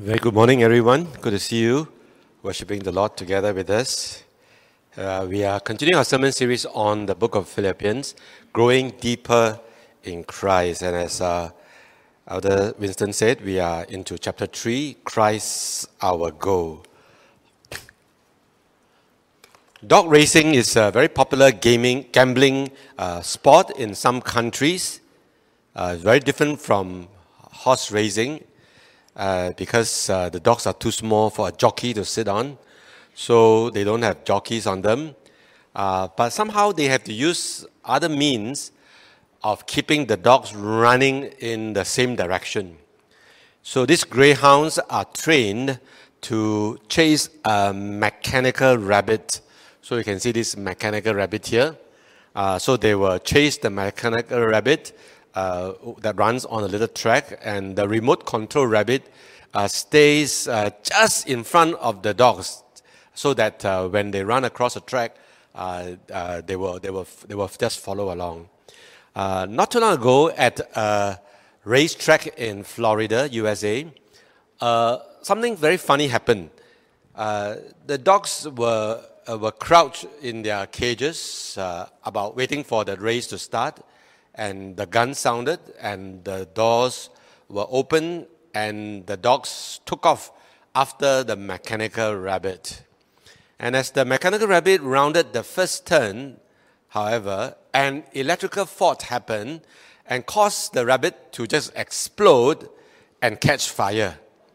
Very good morning, everyone. Good to see you worshiping the Lord together with us. We are continuing our sermon series on the book of Philippians, growing deeper in Christ. And as Elder Winston said, we are into chapter 3, Christ our goal. Dog racing is a very popular gambling sport in some countries. Very different from horse racing. Because the dogs are too small for a jockey to sit on, so they don't have jockeys on them. But somehow they have to use other means of keeping the dogs running in the same direction. So these greyhounds are trained to chase a mechanical rabbit. So you can see this mechanical rabbit here. So they will chase the mechanical rabbit that runs on a little track, and the remote control rabbit stays just in front of the dogs, so that when they run across a track, they will just follow along. Not too long ago, at a racetrack in Florida, USA, something very funny happened. The dogs were crouched in their cages, about waiting for the race to start. And the gun sounded, and the doors were open, and the dogs took off after the mechanical rabbit. And as the mechanical rabbit rounded the first turn, however, an electrical fault happened and caused the rabbit to just explode and catch fire.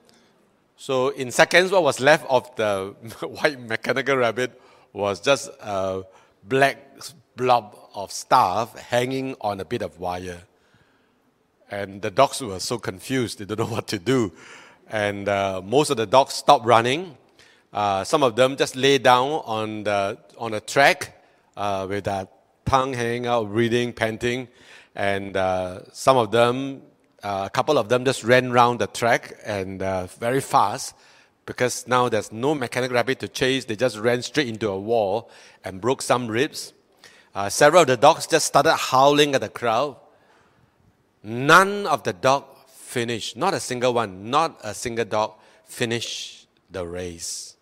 So in seconds, what was left of the white mechanical rabbit was just a black blob of stuff hanging on a bit of wire. And the dogs were so confused, they don't know what to do. And most of the dogs stopped running. Some of them just lay down on a track with their tongue hanging out, breathing, panting. And some of them, a couple of them just ran around the track and very fast, because now there's no mechanical rabbit to chase. They just ran straight into a wall and broke some ribs. Several of the dogs just started howling at the crowd. None of the dogs finished. Not a single one. Not a single dog finished the race.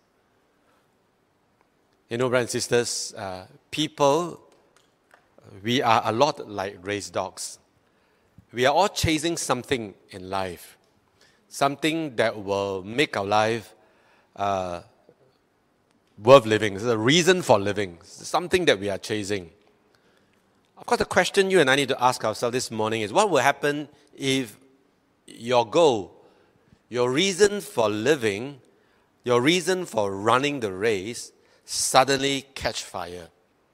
You know, brothers and sisters, people, we are a lot like race dogs. We are all chasing something in life. Something that will make our life worth living. It's a reason for living. It's something that we are chasing. Of course, the question you and I need to ask ourselves this morning is, what will happen if your goal, your reason for living, your reason for running the race suddenly catch fire?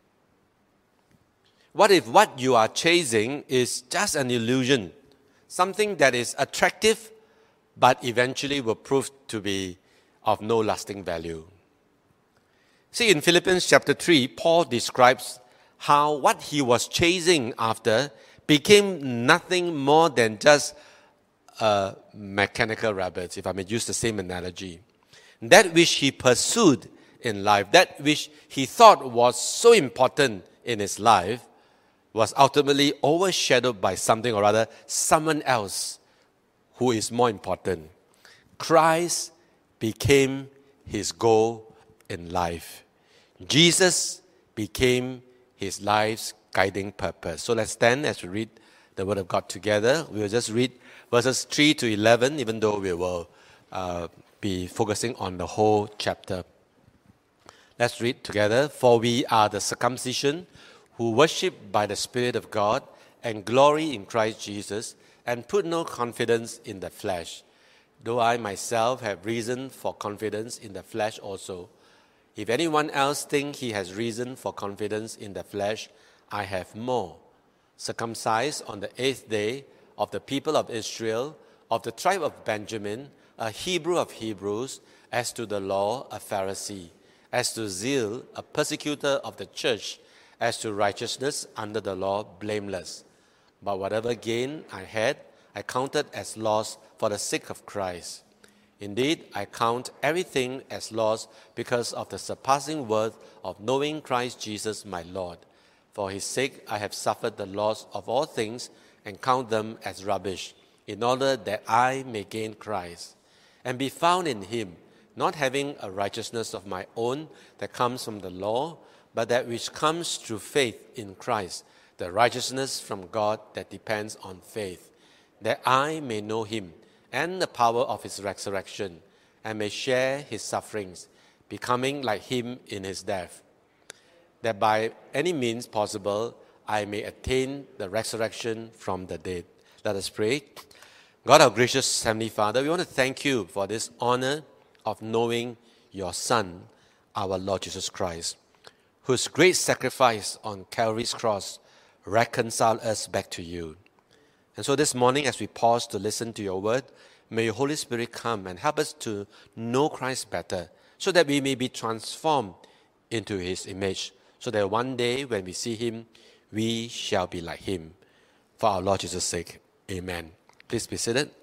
What if what you are chasing is just an illusion, something that is attractive but eventually will prove to be of no lasting value? See, in Philippians chapter 3, Paul describes how what he was chasing after became nothing more than just a mechanical rabbit, if I may use the same analogy. That which he pursued in life, that which he thought was so important in his life, was ultimately overshadowed by something, or rather someone else who is more important. Christ became his goal in life. Jesus became his life's guiding purpose. So let's stand as we read the Word of God together. We will just read verses 3 to 11, even though we will be focusing on the whole chapter. Let's read together. For we are the circumcision who worship by the Spirit of God and glory in Christ Jesus, and put no confidence in the flesh, though I myself have reason for confidence in the flesh also. If anyone else think he has reason for confidence in the flesh, I have more. Circumcised on the 8th day, of the people of Israel, of the tribe of Benjamin, a Hebrew of Hebrews, as to the law, a Pharisee, as to zeal, a persecutor of the church, as to righteousness under the law, blameless. But whatever gain I had, I counted as loss for the sake of Christ. Indeed, I count everything as loss because of the surpassing worth of knowing Christ Jesus my Lord. For his sake I have suffered the loss of all things and count them as rubbish, in order that I may gain Christ and be found in him, not having a righteousness of my own that comes from the law, but that which comes through faith in Christ, the righteousness from God that depends on faith, that I may know him and the power of his resurrection, and may share his sufferings, becoming like him in his death, that by any means possible I may attain the resurrection from the dead. Let us pray. God, our gracious Heavenly Father, we want to thank you for this honor of knowing your Son, our Lord Jesus Christ, whose great sacrifice on Calvary's cross reconciled us back to you. And so this morning, as we pause to listen to your word, may your Holy Spirit come and help us to know Christ better, so that we may be transformed into his image, so that one day when we see him, we shall be like him. For our Lord Jesus' sake, amen. Please be seated.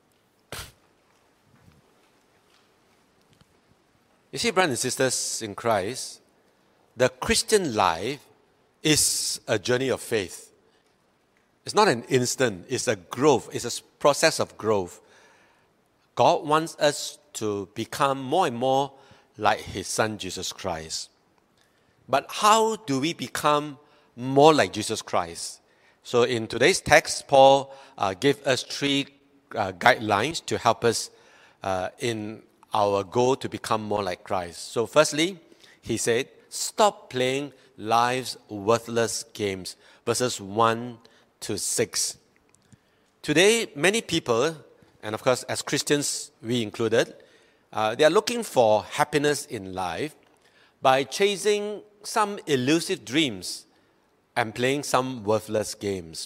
You see, brothers and sisters in Christ, the Christian life is a journey of faith. It's not an instant, it's a growth, it's a process of growth. God wants us to become more and more like his Son, Jesus Christ. But how do we become more like Jesus Christ? So in today's text, Paul gave us three guidelines to help us in our goal to become more like Christ. So firstly, he said, stop playing life's worthless games, verses 1 to 6. Today, many people, and of course as Christians we included, they are looking for happiness in life by chasing some elusive dreams and playing some worthless games.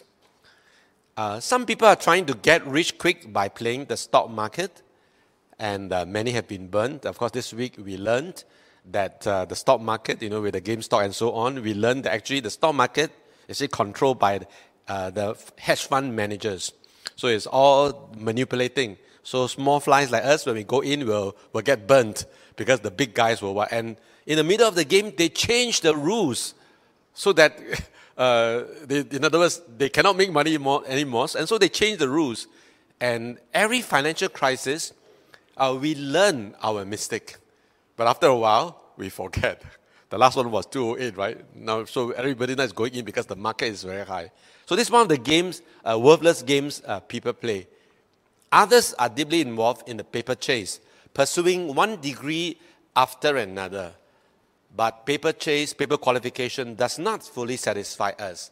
Some people are trying to get rich quick by playing the stock market, and many have been burned. Of course, this week we learned that the stock market, with the GameStop and so on, we learned that actually the stock market is controlled by the hedge fund managers. So it's all manipulating. So small flies like us, when we go in, will get burnt because the big guys will. And in the middle of the game, they change the rules so that, in other words, they cannot make money anymore. And so they change the rules. And every financial crisis, we learn our mistake. But after a while, we forget. The last one was 2008, right? Now, so everybody now is going in because the market is very high. So this is one of the games, worthless games people play. Others are deeply involved in the paper chase, pursuing one degree after another. But paper chase, paper qualification does not fully satisfy us.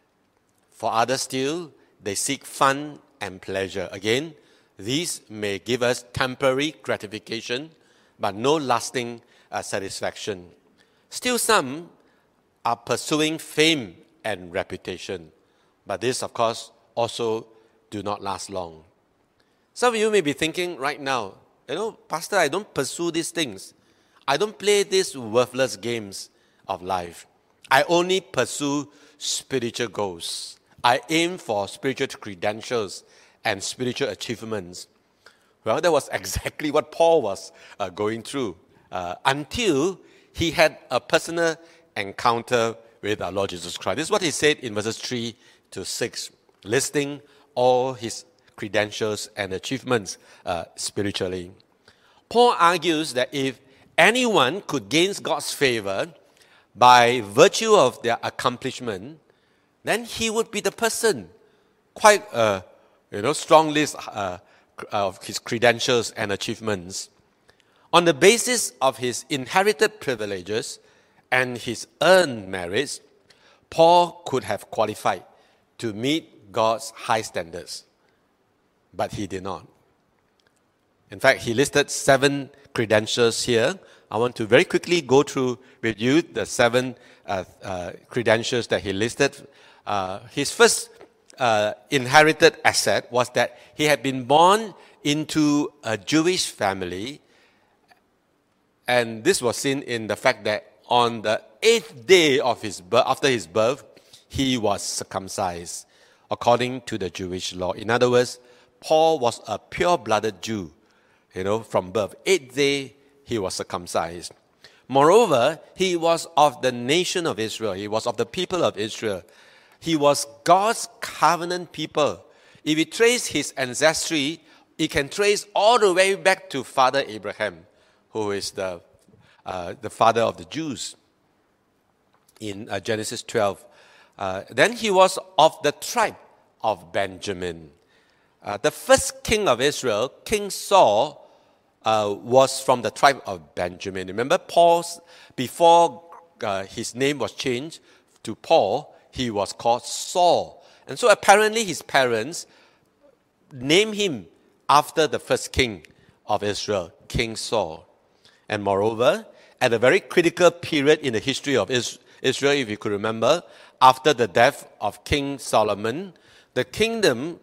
For others still, they seek fun and pleasure. Again, these may give us temporary gratification, but no lasting satisfaction. Still some are pursuing fame and reputation. But this, of course, also do not last long. Some of you may be thinking right now, Pastor, I don't pursue these things. I don't play these worthless games of life. I only pursue spiritual goals. I aim for spiritual credentials and spiritual achievements. Well, that was exactly what Paul was going through until he had a personal encounter with our Lord Jesus Christ. This is what he said in verses 3 to 6, listing all his credentials and achievements spiritually. Paul argues that if anyone could gain God's favor by virtue of their accomplishment, then he would be the person. Quite a strong list of his credentials and achievements. On the basis of his inherited privileges and his earned merits, Paul could have qualified to meet God's high standards. But he did not. In fact, he listed 7 credentials here. I want to very quickly go through with you the 7 credentials that he listed. His first inherited asset was that he had been born into a Jewish family, and this was seen in the fact that on the 8th day of his birth, after his birth, he was circumcised according to the Jewish law. In other words, Paul was a pure-blooded Jew, from birth. 8th day, he was circumcised. Moreover, he was of the nation of Israel. He was of the people of Israel. He was God's covenant people. If we trace his ancestry it can trace all the way back to Father Abraham, who is the father of the Jews in Genesis 12. Then he was of the tribe of Benjamin. The first king of Israel, King Saul, was from the tribe of Benjamin. Remember, before his name was changed to Paul, he was called Saul. And so apparently his parents named him after the first king of Israel, King Saul. And moreover, at a very critical period in the history of Israel, if you could remember, after the death of King Solomon, the kingdom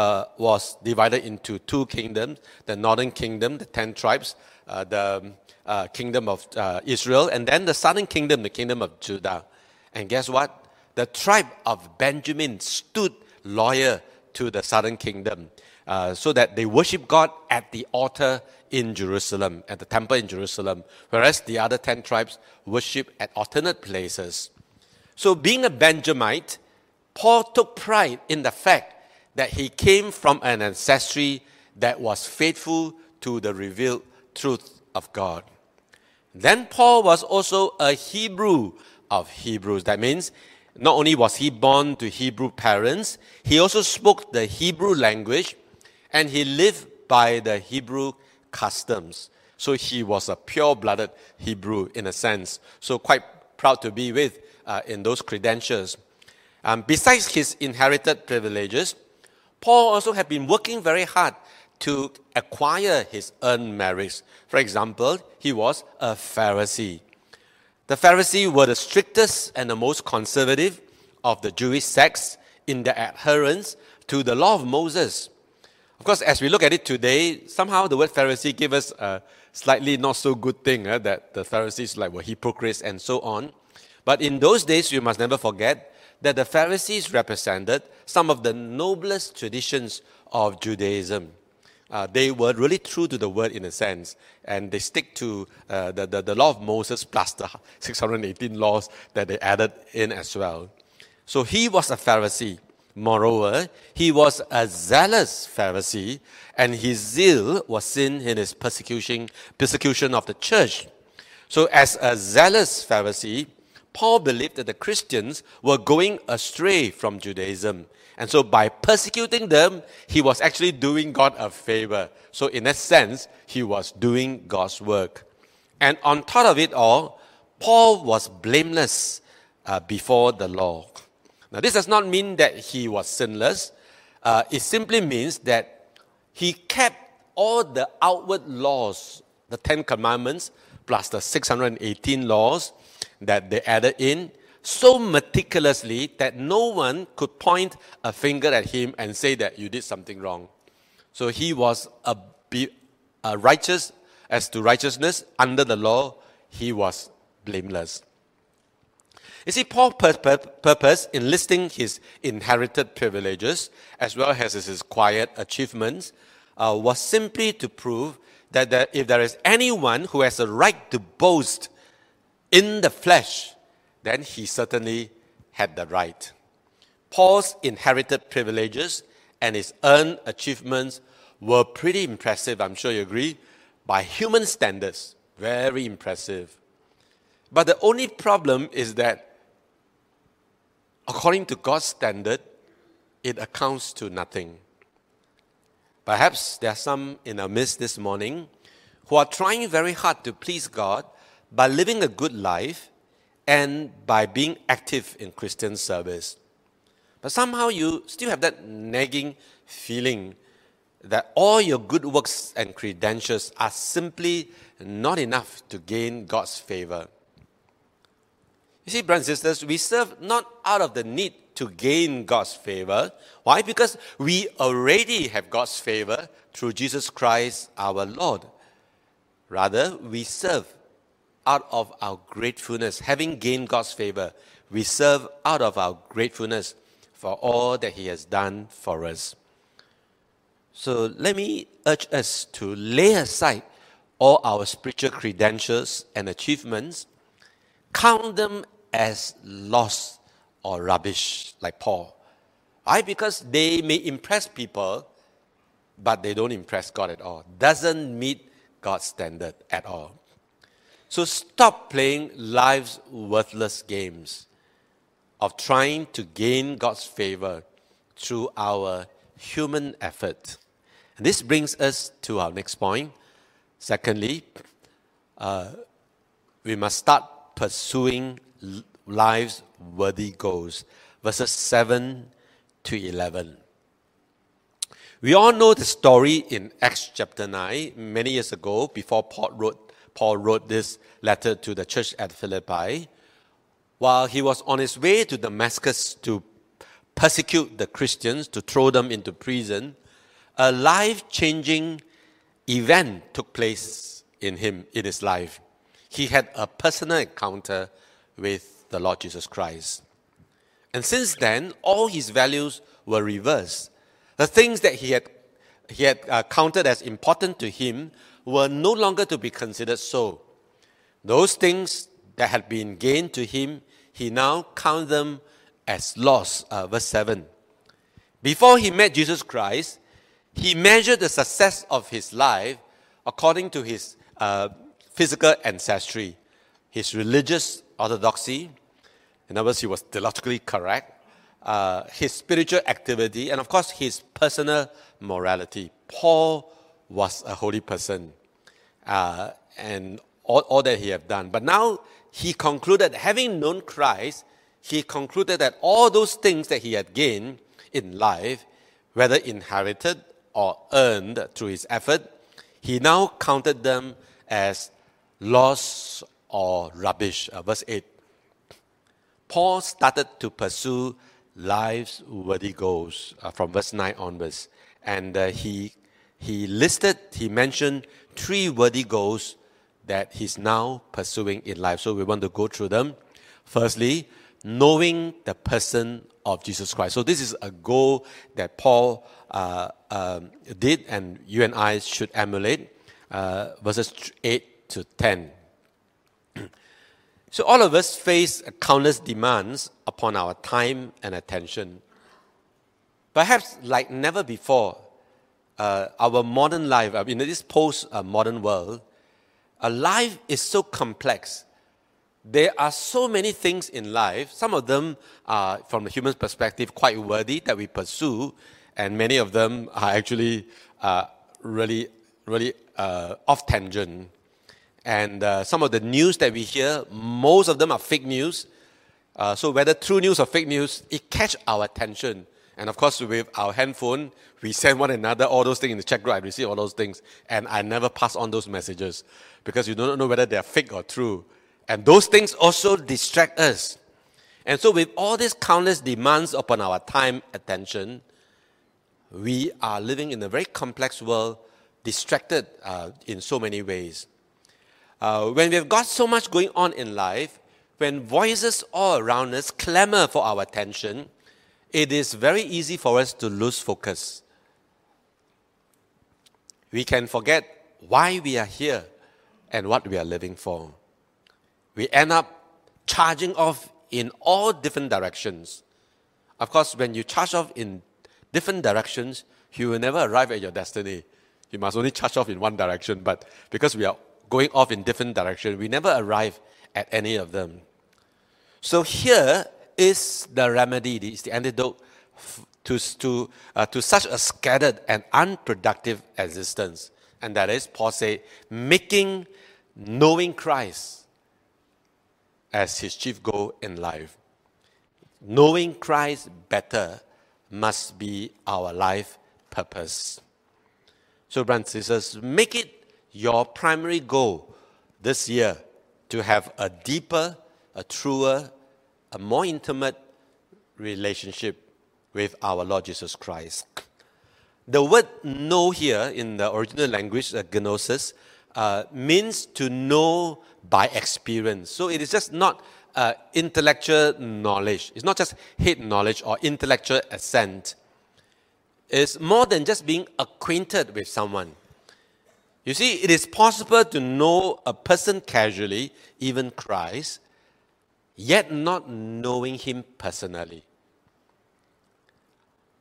was divided into two kingdoms, the northern kingdom, the 10 tribes, the kingdom of Israel, and then the southern kingdom, the kingdom of Judah. And guess what? The tribe of Benjamin stood loyal to the southern kingdom, so that they worship God at the altar in Jerusalem, at the temple in Jerusalem, whereas the other 10 tribes worship at alternate places. So being a Benjamite, Paul took pride in the fact that he came from an ancestry that was faithful to the revealed truth of God. Then Paul was also a Hebrew of Hebrews. That means not only was he born to Hebrew parents, he also spoke the Hebrew language and he lived by the Hebrew customs. So he was a pure-blooded Hebrew in a sense. So quite proud to be with in those credentials. Besides his inherited privileges, Paul also had been working very hard to acquire his earned merits. For example, he was a Pharisee. The Pharisees were the strictest and the most conservative of the Jewish sects in their adherence to the law of Moses. Of course, as we look at it today, somehow the word Pharisee gives us a slightly not so good thing, that the Pharisees were hypocrites and so on. But in those days, you must never forget that the Pharisees represented some of the noblest traditions of Judaism. They were really true to the word in a sense, and they stick to the law of Moses plus the 618 laws that they added in as well. So he was a Pharisee. Moreover, he was a zealous Pharisee, and his zeal was seen in his persecution of the church. So as a zealous Pharisee, Paul believed that the Christians were going astray from Judaism. And so by persecuting them, he was actually doing God a favor. So in a sense, he was doing God's work. And on top of it all, Paul was blameless before the law. Now this does not mean that he was sinless. It simply means that he kept all the outward laws, the 10 commandments, plus the 618 laws that they added in, so meticulously that no one could point a finger at him and say that you did something wrong. So he was a righteous as to righteousness under the law. He was blameless. You see, Paul's purpose in listing his inherited privileges as well as his quiet achievements was simply to prove that if there is anyone who has a right to boast in the flesh, then he certainly had the right. Paul's inherited privileges and his earned achievements were pretty impressive, I'm sure you agree, by human standards. Very impressive. But the only problem is that according to God's standard, it accounts to nothing. Perhaps there are some in our midst this morning who are trying very hard to please God by living a good life and by being active in Christian service. But somehow you still have that nagging feeling that all your good works and credentials are simply not enough to gain God's favor. You see, brothers and sisters, we serve not out of the need to gain God's favor. Why? Because we already have God's favor through Jesus Christ our Lord. Rather, we serve out of our gratefulness. Having gained God's favor, we serve out of our gratefulness for all that He has done for us. So let me urge us to lay aside all our spiritual credentials and achievements, count them as loss or rubbish, like Paul. Why? Because they may impress people, but they don't impress God at all. Doesn't meet God's standard at all. So stop playing life's worthless games of trying to gain God's favor through our human effort. And this brings us to our next point. Secondly, we must start pursuing life's worthy goals. Verses 7 to 11. We all know the story in Acts chapter 9, many years ago, before Paul wrote this letter to the church at Philippi. While he was on his way to Damascus to persecute the Christians, to throw them into prison, a life-changing event took place in his life. He had a personal encounter with the Lord Jesus Christ. And since then, all his values were reversed. The things that he had counted as important to him were no longer to be considered so. Those things that had been gained to him, he now counted them as loss. Verse 7. Before he met Jesus Christ, he measured the success of his life according to his physical ancestry, his religious orthodoxy. In other words, he was theologically correct. His spiritual activity, and of course, his personal morality. Paul was a holy person, and all that he had done. But now he concluded, having known Christ, he concluded that all those things that he had gained in life, whether inherited or earned through his effort, he now counted them as loss or rubbish. Verse 8. Paul started to pursue life's worthy goals from verse 9 onwards. And he mentioned 3 worthy goals that he's now pursuing in life. So we want to go through them. Firstly, knowing the person of Jesus Christ. So this is a goal that Paul did, and you and I should emulate. Verses 8 to 10. So all of us face countless demands upon our time and attention. Perhaps like never before, our modern life, in this post-modern world, life is so complex. There are so many things in life. Some of them are, from the human perspective, quite worthy that we pursue, and many of them are actually really off tangent. And some of the news that we hear, most of them are fake news. So whether true news or fake news, it catch our attention. And of course, with our handphone, we send one another all those things in the chat group. I receive all those things, and I never pass on those messages because you don't know whether they're fake or true. And those things also distract us. And so with all these countless demands upon our time, attention, we are living in a very complex world, distracted in so many ways. When we've got so much going on in life, when voices all around us clamor for our attention, it is very easy for us to lose focus. We can forget why we are here and what we are living for. We end up charging off in all different directions. Of course, when you charge off in different directions, you will never arrive at your destiny. You must only charge off in one direction, but because we are going off in different directions, we never arrive at any of them. So here is the remedy, is the antidote to such a scattered and unproductive existence. And that is, Paul said, making knowing Christ as his chief goal in life. Knowing Christ better must be our life purpose. So, brothers and sisters, make it your primary goal this year to have a deeper, a truer, a more intimate relationship with our Lord Jesus Christ. The word know here in the original language, gnosis, means to know by experience. So it is just not intellectual knowledge. It's not just head knowledge or intellectual assent. It's more than just being acquainted with someone. You see, it is possible to know a person casually, even Christ, yet not knowing him personally.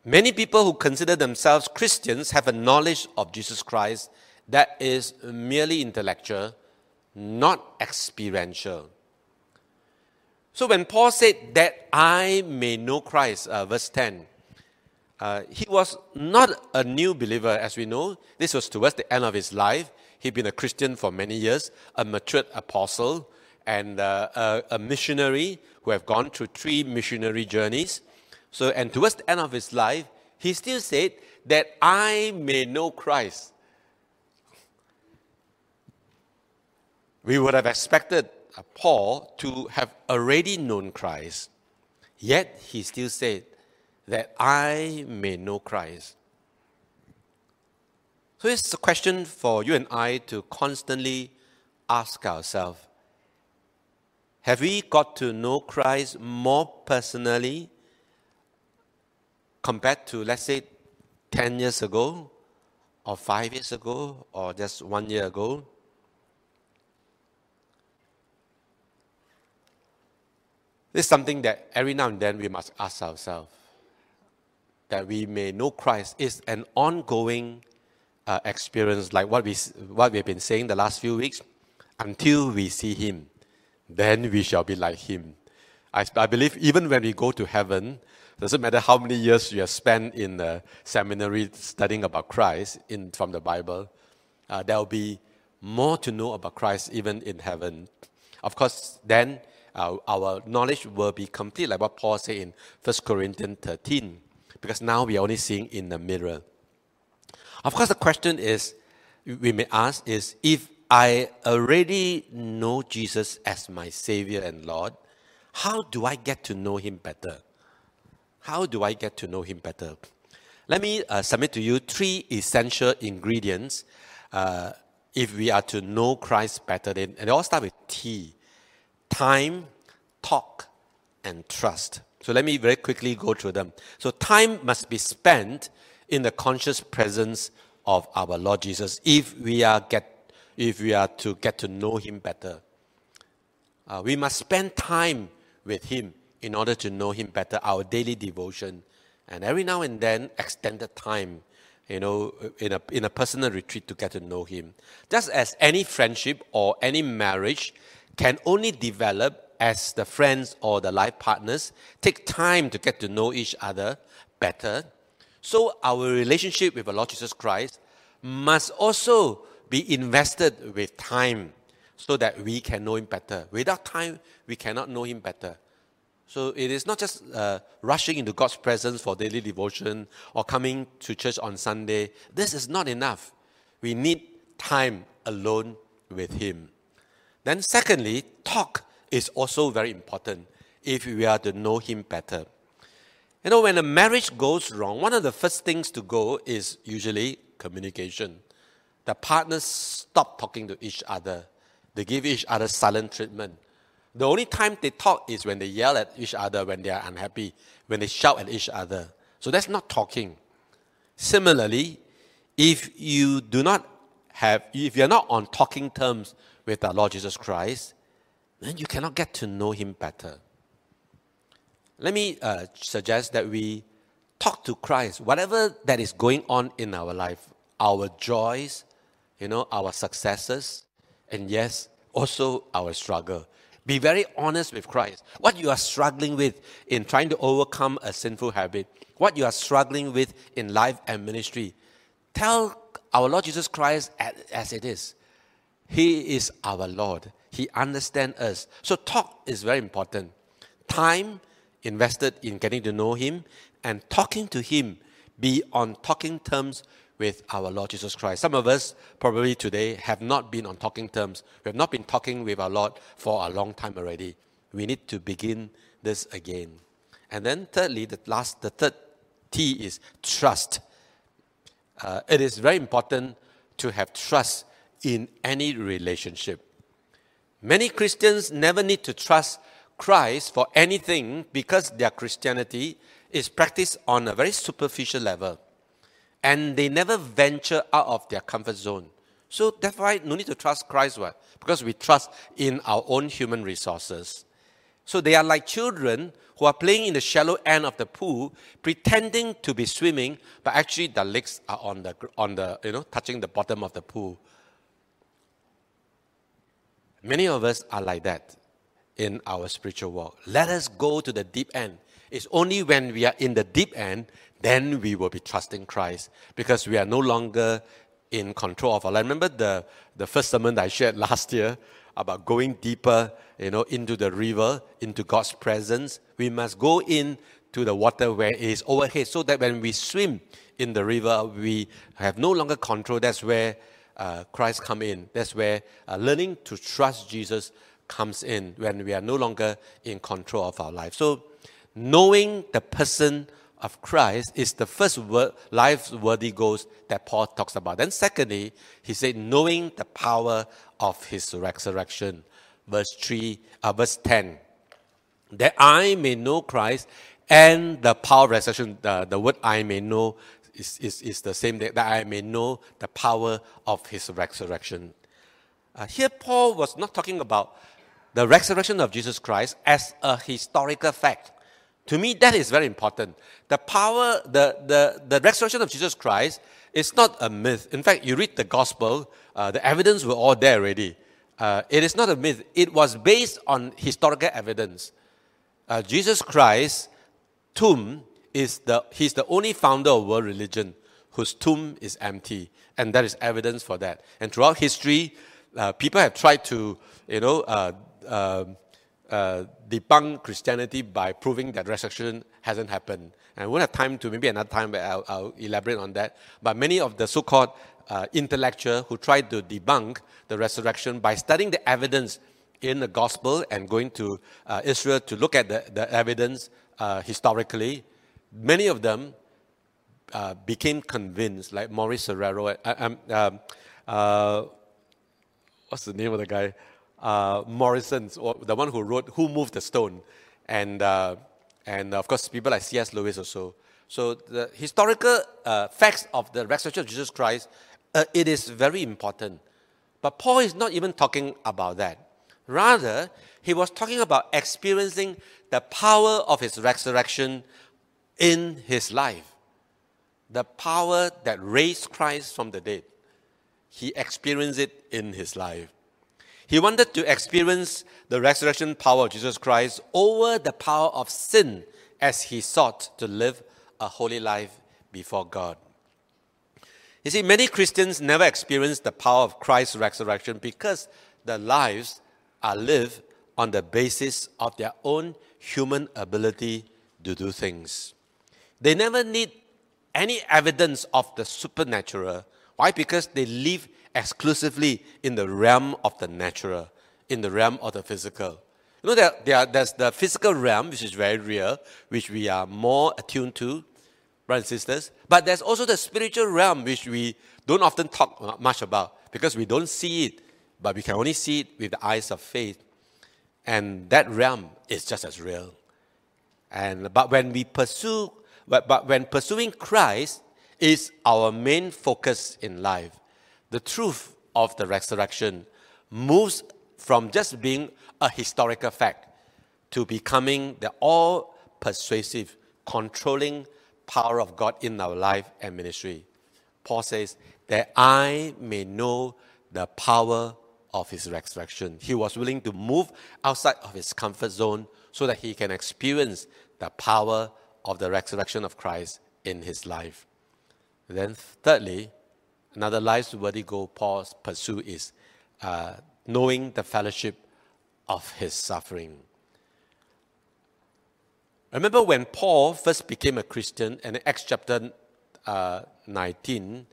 Many people who consider themselves Christians have a knowledge of Jesus Christ that is merely intellectual, not experiential. So when Paul said that I may know Christ, verse 10, he was not a new believer, as we know. This was towards the end of his life. He'd been a Christian for many years, a matured apostle, and a missionary who have gone through 3 missionary journeys. So, and towards the end of his life, he still said that I may know Christ. We would have expected Paul to have already known Christ, yet he still said that I may know Christ. So it's a question for you and I to constantly ask ourselves, have we got to know Christ more personally compared to, let's say, 10 years ago, or 5 years ago, or just 1 year ago? This is something that every now and then we must ask ourselves. That we may know Christ is an ongoing experience, like what we've been saying the last few weeks. Until we see Him, then we shall be like Him. I believe even when we go to heaven, doesn't matter how many years you have spent in the seminary studying about Christ from the Bible, there will be more to know about Christ even in heaven. Of course, then our knowledge will be complete, like what Paul said in 1 Corinthians 13, because now we are only seeing in the mirror. Of course, the question is, we may ask is, if I already know Jesus as my Savior and Lord, how do I get to know Him better? How do I get to know Him better? Let me submit to you 3 essential ingredients if we are to know Christ better. And they all start with T. Time, talk, and trust. So let me very quickly go through them. So time must be spent in the conscious presence of our Lord Jesus if we are to get to know Him better. We must spend time with Him in order to know Him better, our daily devotion. And every now and then, extended time, in a personal retreat to get to know Him. Just as any friendship or any marriage can only develop as the friends or the life partners take time to get to know each other better, so our relationship with the Lord Jesus Christ must also be invested with time so that we can know Him better. Without time, we cannot know Him better. So it is not just rushing into God's presence for daily devotion or coming to church on Sunday. This is not enough. We need time alone with Him. Then secondly, talk is also very important if we are to know Him better. When a marriage goes wrong, one of the first things to go is usually communication. The partners stop talking to each other. They give each other silent treatment. The only time they talk is when they yell at each other, when they are unhappy, when they shout at each other. So that's not talking. Similarly, if you are not on talking terms with our Lord Jesus Christ, then you cannot get to know Him better. Let me suggest that we talk to Christ, whatever that is going on in our life, our joys, our successes, and yes, also our struggle. Be very honest with Christ. What you are struggling with in trying to overcome a sinful habit, what you are struggling with in life and ministry, tell our Lord Jesus Christ as it is. He is our Lord. He understands us. So talk is very important. Time invested in getting to know Him and talking to Him, be on talking terms with our Lord Jesus Christ. Some of us probably today have not been on talking terms. We have not been talking with our Lord for a long time already. We need to begin this again. And then thirdly, the third T is trust. It is very important to have trust in any relationship. Many Christians never need to trust Christ for anything because their Christianity is practiced on a very superficial level. And they never venture out of their comfort zone. So that's why no need to trust Christ, because we trust in our own human resources. So they are like children who are playing in the shallow end of the pool, pretending to be swimming, but actually their legs are on the touching the bottom of the pool. Many of us are like that in our spiritual walk. Let us go to the deep end. It's only when we are in the deep end, then we will be trusting Christ, because we are no longer in control of our life. Remember the first sermon that I shared last year about going deeper, into the river, into God's presence. We must go in to the water where it is overhead, so that when we swim in the river, we have no longer control. That's where Christ come in. That's where learning to trust Jesus comes in, when we are no longer in control of our life. So knowing the person of Christ is the first life's worthy goals that Paul talks about. Then secondly, he said, knowing the power of his resurrection. Verse 10. That I may know Christ and the power of resurrection. The word I may know is the same, that I may know the power of his resurrection. Here Paul was not talking about the resurrection of Jesus Christ as a historical fact. To me, that is very important. The power, the resurrection of Jesus Christ is not a myth. In fact, you read the gospel, the evidence were all there already. It is not a myth. It was based on historical evidence. Jesus Christ's tomb he's the only founder of world religion whose tomb is empty. And that is evidence for that. And throughout history, people have tried to, debunk Christianity by proving that resurrection hasn't happened. And we won't have time to, maybe another time, but I'll elaborate on that. But many of the so-called intellectuals who tried to debunk the resurrection by studying the evidence in the gospel and going to Israel to look at the evidence historically, many of them became convinced, like Maurice Serrero. What's the name of the guy? Morrison, the one who wrote Who Moved the Stone, and of course people like C.S. Lewis also. So the historical facts of the resurrection of Jesus Christ, it is very important. But Paul is not even talking about that. Rather, he was talking about experiencing the power of his resurrection in his life. The power that raised Christ from the dead. He experienced it in his life. He wanted to experience the resurrection power of Jesus Christ over the power of sin as he sought to live a holy life before God. You see, many Christians never experience the power of Christ's resurrection because their lives are lived on the basis of their own human ability to do things. They never need any evidence of the supernatural. Why? Because they live exclusively in the realm of the natural, in the realm of the physical. You know, there's the physical realm, which is very real, which we are more attuned to, brothers and sisters. But there's also the spiritual realm, which we don't often talk much about because we don't see it, but we can only see it with the eyes of faith. And that realm is just as real. But when pursuing Christ is our main focus in life, the truth of the resurrection moves from just being a historical fact to becoming the all-persuasive, controlling power of God in our life and ministry. Paul says, that I may know the power of his resurrection. He was willing to move outside of his comfort zone so that he can experience the power of the resurrection of Christ in his life. Then thirdly, another life's worthy goal Paul pursues is knowing the fellowship of his suffering. Remember when Paul first became a Christian in Acts chapter 9,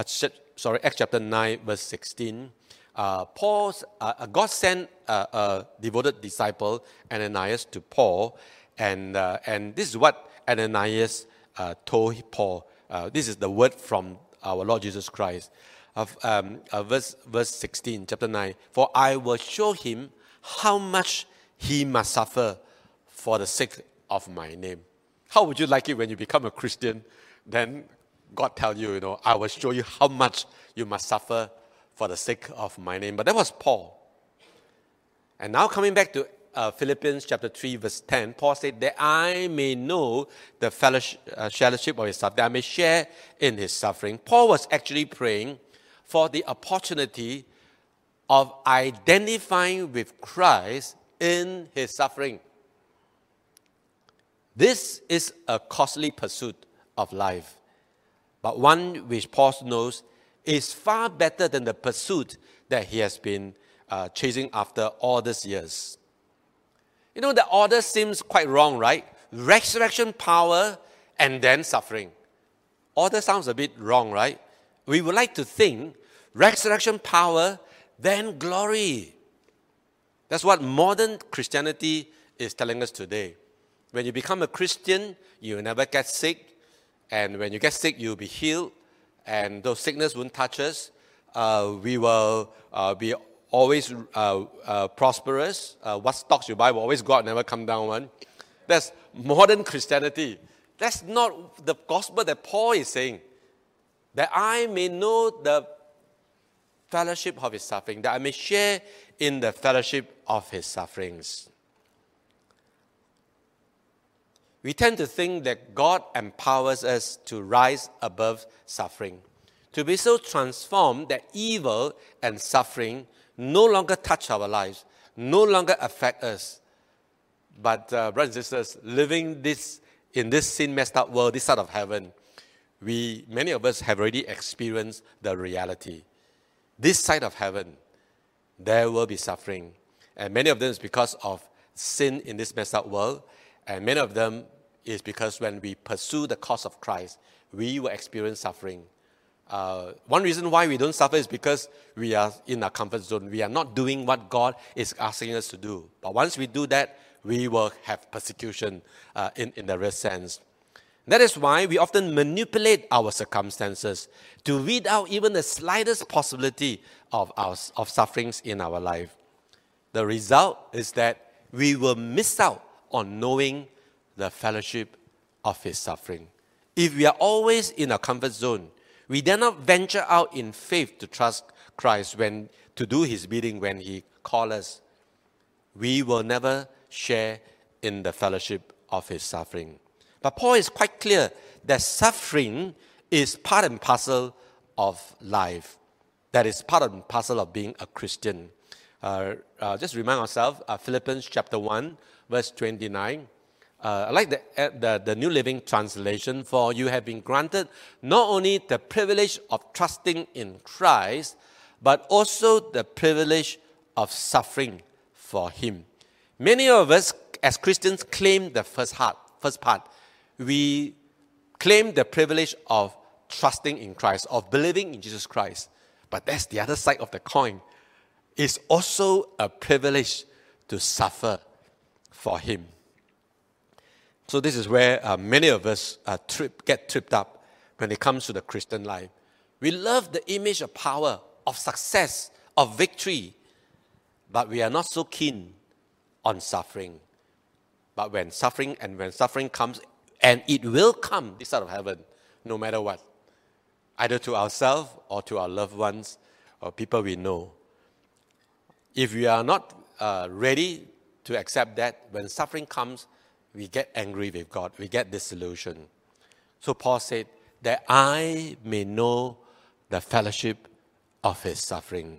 verse 16, God sent a devoted disciple, Ananias, to Paul, and this is what Ananias told Paul. This is the word from our Lord Jesus Christ. Verse 16, chapter 9. For I will show him how much he must suffer for the sake of my name. How would you like it when you become a Christian? Then God tell you, I will show you how much you must suffer for the sake of my name. But that was Paul. And now coming back to Philippians chapter 3, verse 10, Paul said, that I may know the fellowship of his suffering, that I may share in his suffering. Paul was actually praying for the opportunity of identifying with Christ in his suffering. This is a costly pursuit of life, but one which Paul knows is far better than the pursuit that he has been chasing after all these years. You know, the order seems quite wrong, right? Resurrection power and then suffering. Order sounds a bit wrong, right? We would like to think resurrection power, then glory. That's what modern Christianity is telling us today. When you become a Christian, you will never get sick. And when you get sick, you'll be healed. And those sickness won't touch us. We will be always prosperous. What stocks you buy will always go out, never come down one. That's modern Christianity. That's not the gospel that Paul is saying. That I may know the fellowship of his suffering, that I may share in the fellowship of his sufferings. We tend to think that God empowers us to rise above suffering, to be so transformed that evil and suffering no longer touch our lives, no longer affect us. But brothers and sisters, living in this sin-messed up world, this side of heaven, many of us have already experienced the reality. This side of heaven, there will be suffering. And many of them is because of sin in this messed up world. And many of them is because when we pursue the cause of Christ, we will experience suffering. One reason why we don't suffer is because we are in our comfort zone. We are not doing what God is asking us to do. But once we do that, we will have persecution in the real sense. That is why we often manipulate our circumstances to weed out even the slightest possibility of sufferings in our life. The result is that we will miss out on knowing the fellowship of his suffering. If we are always in our comfort zone, we dare not venture out in faith to trust Christ to do his bidding when he calls us. We will never share in the fellowship of his suffering. But Paul is quite clear that suffering is part and parcel of life. That is part and parcel of being a Christian. Just remind ourselves, Philippians chapter 1, verse 29. I like the New Living Translation. For you have been granted not only the privilege of trusting in Christ, but also the privilege of suffering for him. Many of us as Christians claim the first part. We claim the privilege of trusting in Christ, of believing in Jesus Christ. But that's the other side of the coin. It's also a privilege to suffer for him. So this is where many of us get tripped up when it comes to the Christian life. We love the image of power, of success, of victory, but we are not so keen on suffering. But when suffering comes, and it will come this side of heaven, no matter what, either to ourselves or to our loved ones or people we know. If we are not ready to accept that, when suffering comes, we get angry with God. We get disillusioned. So Paul said, that I may know the fellowship of his suffering.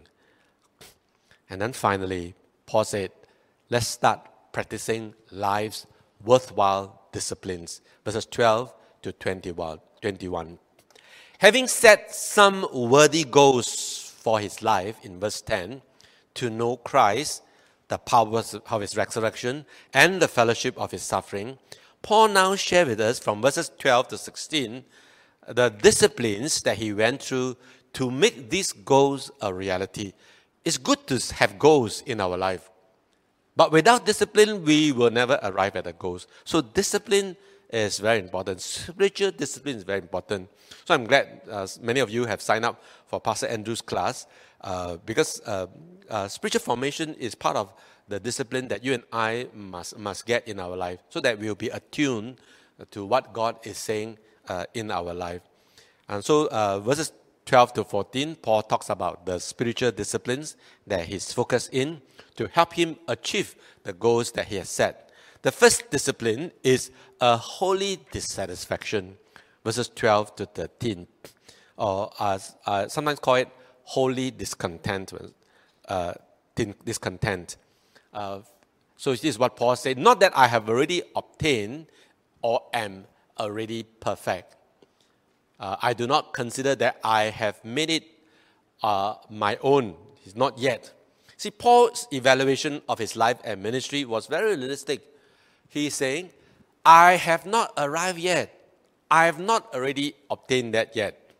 And then finally, Paul said, let's start practicing life's worthwhile disciplines. Verses 12 to 21. Having set some worthy goals for his life, in verse 10, to know Christ, the power of his resurrection, and the fellowship of his suffering, Paul now shares with us from verses 12 to 16 the disciplines that he went through to make these goals a reality. It's good to have goals in our life, but without discipline, we will never arrive at the goals. So discipline is very important. Spiritual discipline is very important. So I'm glad many of you have signed up for Pastor Andrew's class because spiritual formation is part of the discipline that you and I must get in our life so that we'll be attuned to what God is saying in our life. And so verses 12 to 14, Paul talks about the spiritual disciplines that he's focused in to help him achieve the goals that he has set. The first discipline is a holy dissatisfaction, verses 12 to 13, or sometimes call it holy discontentment. So this is what Paul said, not that I have already obtained or am already perfect. I do not consider that I have made it my own. It's not yet. See, Paul's evaluation of his life and ministry was very realistic. He's saying, I have not arrived yet. I have not already obtained that yet.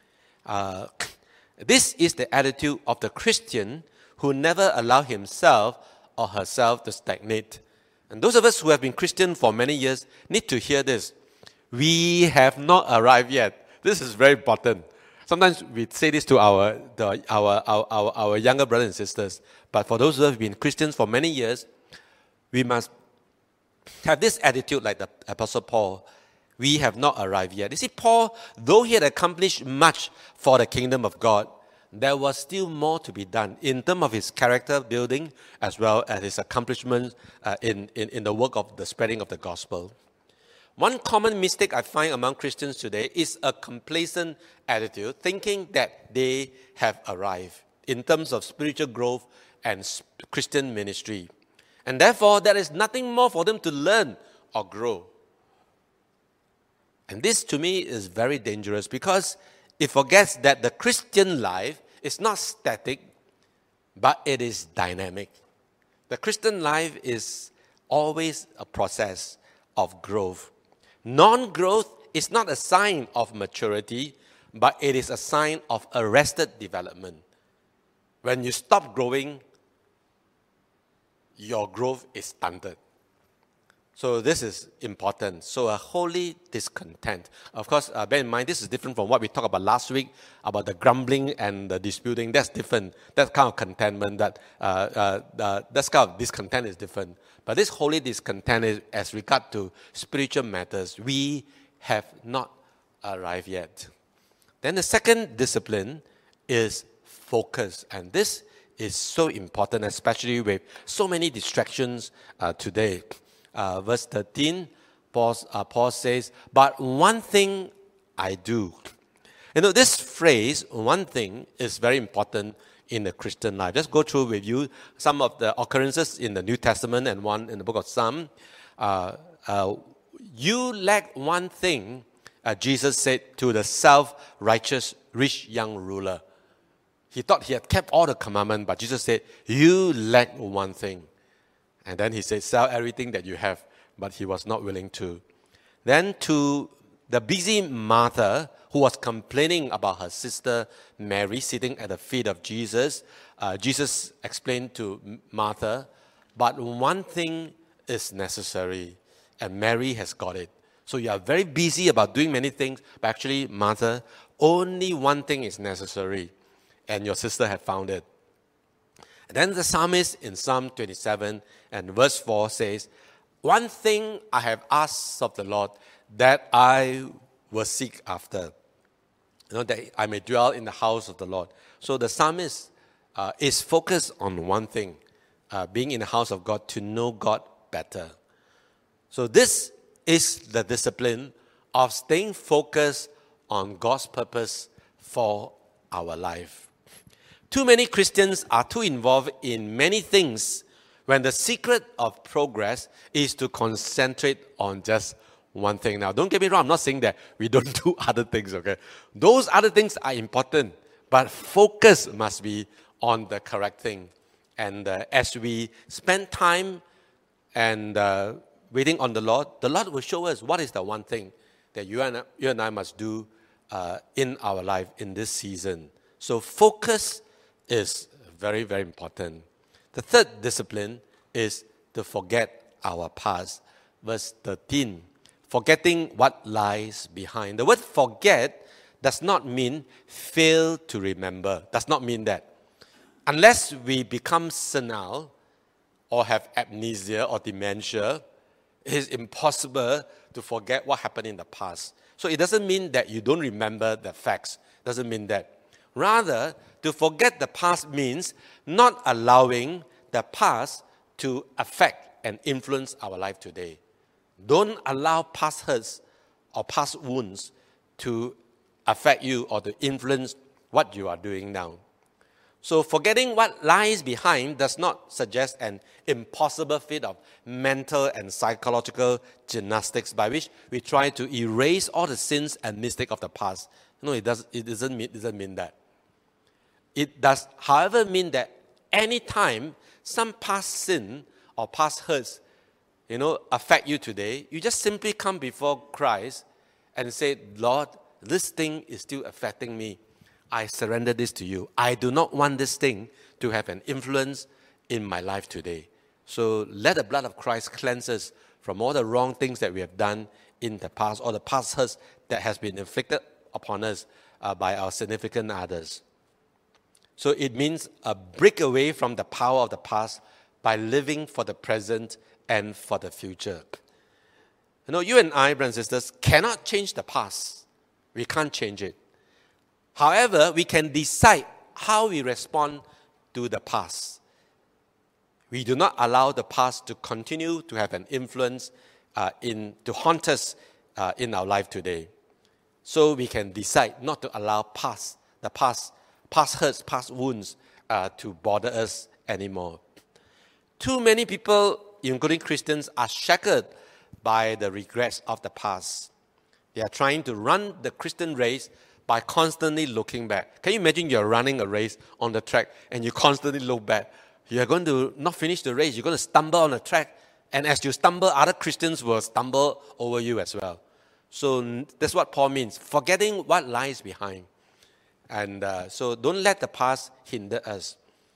This is the attitude of the Christian who never allow himself or herself to stagnate. And those of us who have been Christian for many years need to hear this. We have not arrived yet. This is very important. Sometimes we say this to our younger brothers and sisters. But for those who have been Christians for many years, we must have this attitude like the Apostle Paul. We have not arrived yet. You see, Paul, though he had accomplished much for the kingdom of God, there was still more to be done in terms of his character building as well as his accomplishments in the work of the spreading of the gospel. One common mistake I find among Christians today is a complacent attitude, thinking that they have arrived in terms of spiritual growth and Christian ministry. And therefore, there is nothing more for them to learn or grow. And this to me is very dangerous because it forgets that the Christian life is not static, but it is dynamic. The Christian life is always a process of growth. Non-growth is not a sign of maturity, but it is a sign of arrested development. When you stop growing, your growth is stunted. So this is important. So a holy discontent. Of course, bear in mind, this is different from what we talked about last week, about the grumbling and the disputing. That's different. That kind of contentment, that kind of discontent is different. But this holy discontent is as regard to spiritual matters. We have not arrived yet. Then the second discipline is focus. And this is so important, especially with so many distractions today. Verse 13, Paul says, but one thing I do. You know, this phrase, one thing, is very important in the Christian life. Just go through with you some of the occurrences in the New Testament and one in the book of Psalms. You lack one thing, Jesus said to the self-righteous rich young ruler. He thought he had kept all the commandments, but Jesus said, you lack one thing. And then he said, sell everything that you have. But he was not willing to. Then to the busy Martha, who was complaining about her sister Mary sitting at the feet of Jesus, Jesus explained to Martha, but one thing is necessary, and Mary has got it. So you are very busy about doing many things, but actually, Martha, only one thing is necessary, and your sister had found it. And then the psalmist in Psalm 27 and verse 4 says, one thing I have asked of the Lord that I will seek after, that I may dwell in the house of the Lord. So the psalmist is focused on one thing, being in the house of God, to know God better. So this is the discipline of staying focused on God's purpose for our life. Too many Christians are too involved in many things when the secret of progress is to concentrate on just one thing. Now, don't get me wrong, I'm not saying that we don't do other things, okay? Those other things are important, but focus must be on the correct thing. And as we spend time and waiting on the Lord will show us what is the one thing that you and I must do in our life in this season. So focus is very, very important. The third discipline is to forget our past. Verse 13, forgetting what lies behind. The word forget does not mean fail to remember. Does not mean that. Unless we become senile or have amnesia or dementia, it is impossible to forget what happened in the past. So it doesn't mean that you don't remember the facts. It doesn't mean that. Rather, to forget the past means not allowing the past to affect and influence our life today. Don't allow past hurts or past wounds to affect you or to influence what you are doing now. So forgetting what lies behind does not suggest an impossible feat of mental and psychological gymnastics by which we try to erase all the sins and mistakes of the past. No, it doesn't mean that. It does, however, mean that any time some past sin or past hurts, affect you today, you just simply come before Christ and say, Lord, this thing is still affecting me. I surrender this to you. I do not want this thing to have an influence in my life today. So let the blood of Christ cleanse us from all the wrong things that we have done in the past, or the past hurts that has been inflicted upon us by our significant others. So it means a break away from the power of the past by living for the present and for the future. You and I, brothers and sisters, cannot change the past. We can't change it. However, we can decide how we respond to the past. We do not allow the past to continue to have an influence to haunt us in our life today. So we can decide not to allow past hurts, past wounds to bother us anymore. Too many people, including Christians, are shackled by the regrets of the past. They are trying to run the Christian race by constantly looking back. Can you imagine you're running a race on the track and you constantly look back? You're going to not finish the race. You're going to stumble on the track. And as you stumble, other Christians will stumble over you as well. So that's what Paul means, forgetting what lies behind. And so don't let the past hinder us.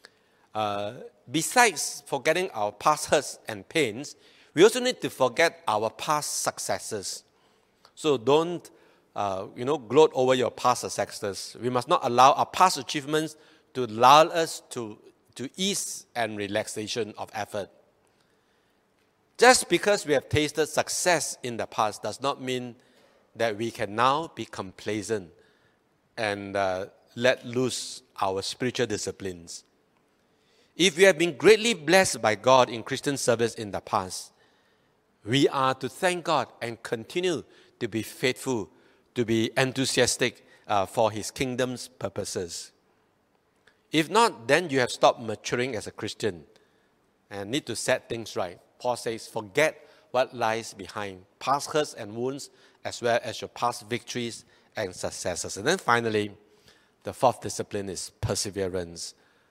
Besides forgetting our past hurts and pains, we also need to forget our past successes. So don't gloat over your past successes. We must not allow our past achievements to lull us to ease and relaxation of effort. Just because we have tasted success in the past does not mean that we can now be complacent and let loose our spiritual disciplines. If we have been greatly blessed by God in Christian service in the past, we are to thank God and continue to be faithful, to be enthusiastic for His kingdom's purposes. If not, then you have stopped maturing as a Christian and need to set things right. Paul says, forget what lies behind, past hurts and wounds, as well as your past victories and successes. And then finally, the fourth discipline is perseverance.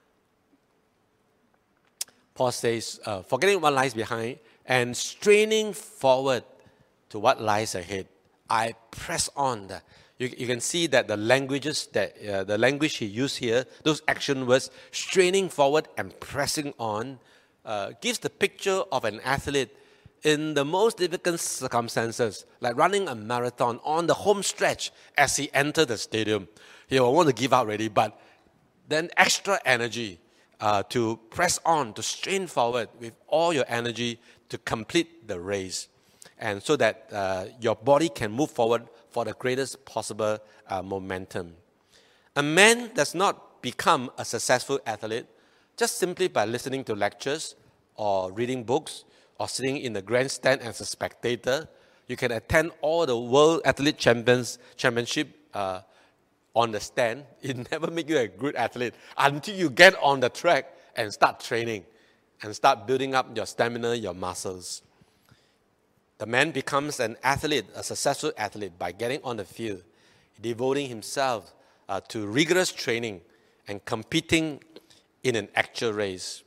Paul says, forgetting what lies behind and straining forward to what lies ahead. I press on. You can see that the language he used here, those action words, straining forward and pressing on, gives the picture of an athlete in the most difficult circumstances, like running a marathon on the home stretch as he entered the stadium. He will want to give up already, but then extra energy to press on, to strain forward with all your energy to complete the race. And so that your body can move forward for the greatest possible momentum. A man does not become a successful athlete just simply by listening to lectures or reading books or sitting in the grandstand as a spectator. You can attend all the World Athlete Championship on the stand. It never makes you a good athlete until you get on the track and start training and start building up your stamina, your muscles. The man becomes an athlete, a successful athlete, by getting on the field, devoting himself to rigorous training and competing in an actual race.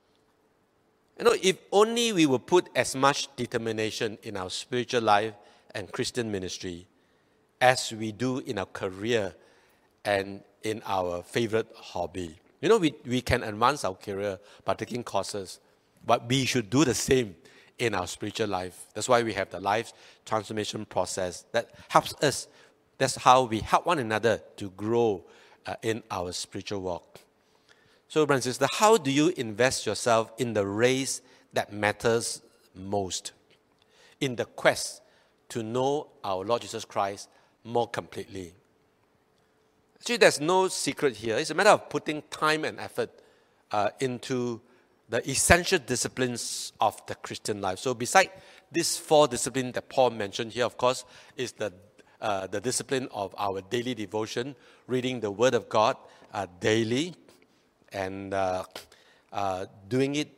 If only we would put as much determination in our spiritual life and Christian ministry as we do in our career and in our favorite hobby. We can advance our career by taking courses, but we should do the same in our spiritual life. That's why we have the life transformation process that helps us. That's how we help one another to grow in our spiritual walk. So, brothers and sisters, how do you invest yourself in the race that matters most? In the quest to know our Lord Jesus Christ more completely. Actually, there's no secret here. It's a matter of putting time and effort into the essential disciplines of the Christian life. So beside these 4 disciplines that Paul mentioned here, of course, is the discipline of our daily devotion, reading the Word of God daily, and doing it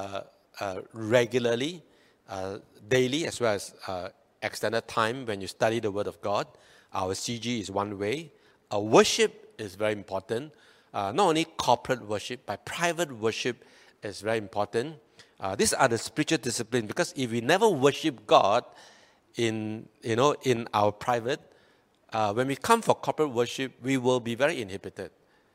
regularly, daily, as well as extended time when you study the Word of God. Our CG is one way. Worship is very important. Not only corporate worship, but private worship is very important. These are the spiritual disciplines, because if we never worship God in our private, when we come for corporate worship, we will be very inhibited.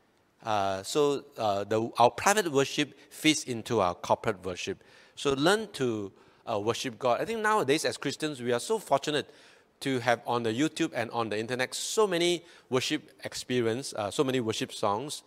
So our private worship fits into our corporate worship. So learn to worship God. I think nowadays as Christians, we are so fortunate to have on the YouTube and on the internet so many worship experience, so many worship songs,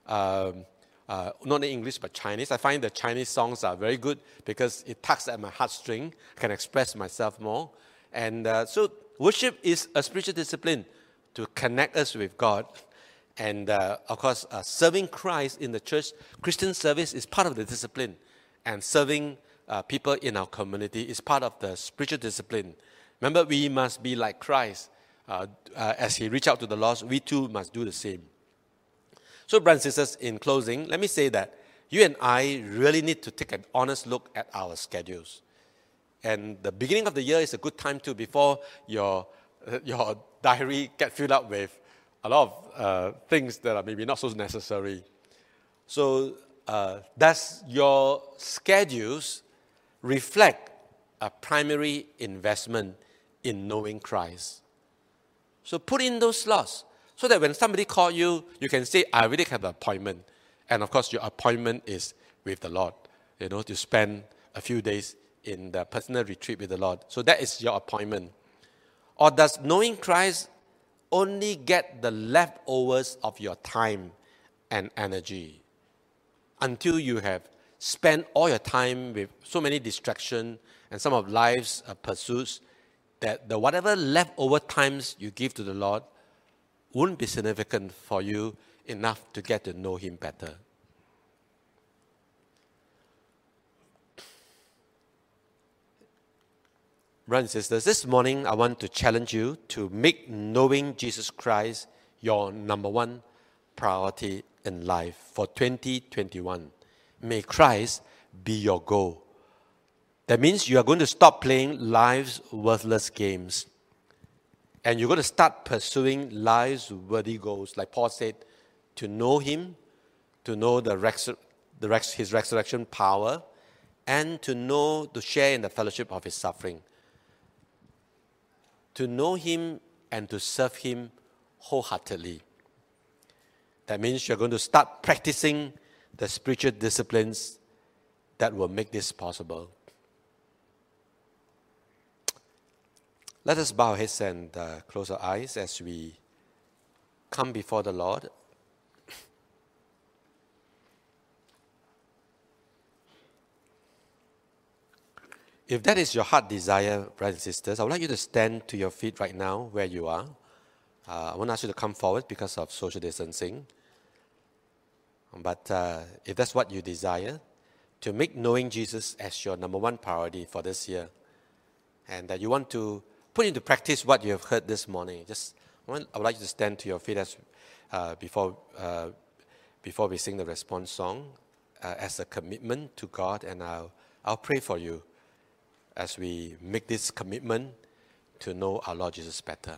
not in English but Chinese. I find the Chinese songs are very good because it tugs at my heartstring. I can express myself more. And so worship is a spiritual discipline to connect us with God. And of course, serving Christ in the church, Christian service is part of the discipline. And serving people in our community is part of the spiritual discipline. Remember, we must be like Christ. As he reached out to the lost, we too must do the same. So, brothers and sisters, in closing, let me say that you and I really need to take an honest look at our schedules. And the beginning of the year is a good time too, before your diary get filled up with a lot of things that are maybe not so necessary. So, does your schedules reflect a primary investment in knowing Christ? So put in those slots so that when somebody calls you, you can say, I really have an appointment. And of course, your appointment is with the Lord, to spend a few days in the personal retreat with the Lord. So that is your appointment. Or does knowing Christ only get the leftovers of your time and energy until you have spent all your time with so many distractions and some of life's pursuits that the whatever leftover times you give to the Lord won't be significant for you enough to get to know Him better. Brothers and sisters, this morning I want to challenge you to make knowing Jesus Christ your number one priority in life for 2021. May Christ be your goal. That means you are going to stop playing life's worthless games. And you're going to start pursuing life's worthy goals. Like Paul said, to know Him, to know His resurrection power, and to share in the fellowship of His suffering. To know Him and to serve Him wholeheartedly. That means you're going to start practicing the spiritual disciplines that will make this possible. Let us bow our heads and close our eyes as we come before the Lord. If that is your heart desire, brothers and sisters, I would like you to stand to your feet right now where you are. I won't ask you to come forward because of social distancing. But if that's what you desire, to make knowing Jesus as your number one priority for this year, and that you want to put into practice what you have heard this morning, I would like you to stand to your feet as before we sing the response song as a commitment to God, and I'll pray for you as we make this commitment to know our Lord Jesus better.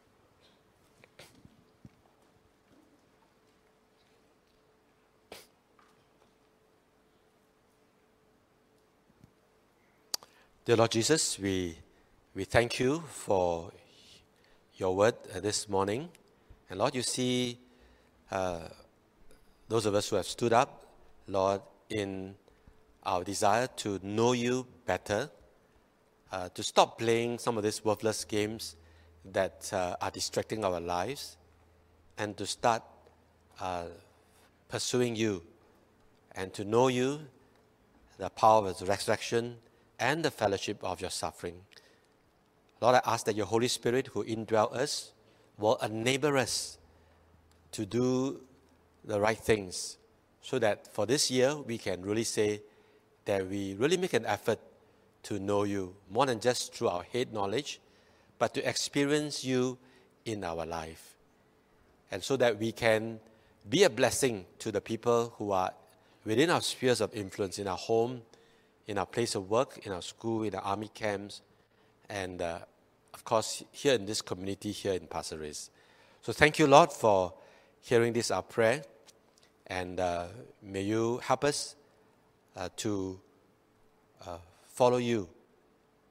Dear Lord Jesus, we thank you for your word this morning. And Lord, you see those of us who have stood up, Lord, in our desire to know you better, to stop playing some of these worthless games that are distracting our lives, and to start pursuing you and to know you, the power of the resurrection, and the fellowship of your suffering. Lord, I ask that your Holy Spirit who indwell us will enable us to do the right things, so that for this year we can really say that we really make an effort to know you more than just through our head knowledge, but to experience you in our life. And so that we can be a blessing to the people who are within our spheres of influence, in our home, in our place of work, in our school, in our army camps, and of course here in this community here in Pasir Ris. So thank you, Lord, for hearing this our prayer, and may you help us to follow you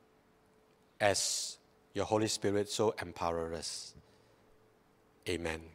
as your Holy Spirit so empower us. Amen.